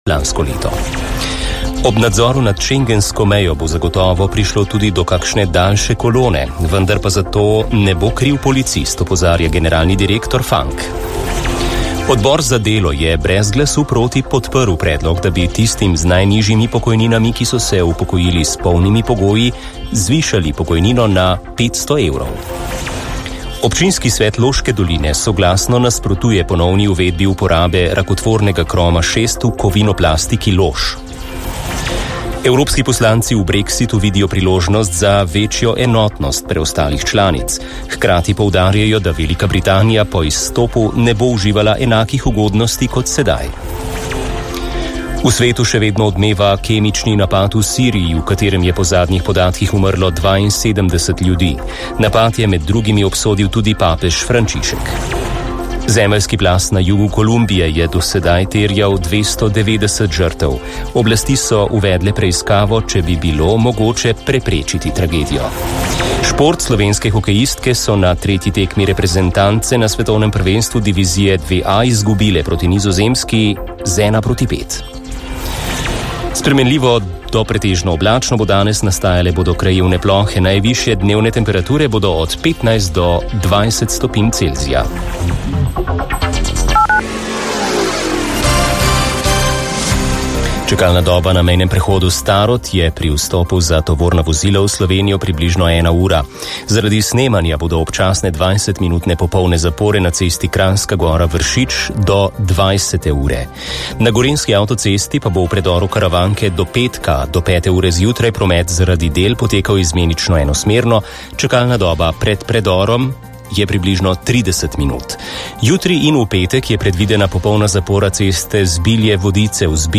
lansko leto. Ob nadzoru nad šengensko mejo bo zagotovo prišlo tudi do kakšne daljše kolone, vendar pa zato ne bo kriv policist, opozarja generalni direktor Fank. Odbor za delo je brez glasu proti podprl predlog, da bi tistim z najnižjimi pokojninami, ki so se upokojili s polnimi pogoji, zvišali pokojnino na 500 evrov. Občinski svet Loške doline soglasno nasprotuje ponovni uvedbi uporabe rakotvornega kroma 6 v Kovinoplastiki Lož. Evropski poslanci v Brexitu vidijo priložnost za večjo enotnost preostalih članic. Hkrati poudarjajo, da Velika Britanija po izstopu ne bo uživala enakih ugodnosti kot sedaj. V svetu še vedno odmeva kemični napad v Siriji, v katerem je po zadnjih podatkih umrlo 72 ljudi. Napad je med drugimi obsodil tudi papež Frančišek. Zemeljski plaz na jugu Kolumbije je do sedaj terjal 290 žrtev. Oblasti so uvedle preiskavo, če bi bilo mogoče preprečiti tragedijo. Šport, slovenske hokejistke so na tretji tekmi reprezentance na svetovnem prvenstvu divizije 2A izgubile proti Nizozemski z 1-5. Spremenljivo do pretežno oblačno bo danes, nastajale bodo krajevne plohe, najvišje dnevne temperature bodo od 15 do 20 stopinj Celzija. Čakalna doba na mejnem prehodu Starod je pri vstopu za tovorna vozila v Slovenijo približno 1 ura. Zaradi snemanja bodo občasne 20-minutne popolne zapore na cesti Kranjska Gora-Vršič do 20 ure. Na gorenjski avtocesti pa bo v predoru Karavanke do petka do 5 ure zjutraj promet zaradi del potekal izmenično enosmerno. Čakalna doba pred predorom je približno 30 minut. Jutri in v petek je predvidena popolna zapora ceste Zbilje-Vodice v Zbilje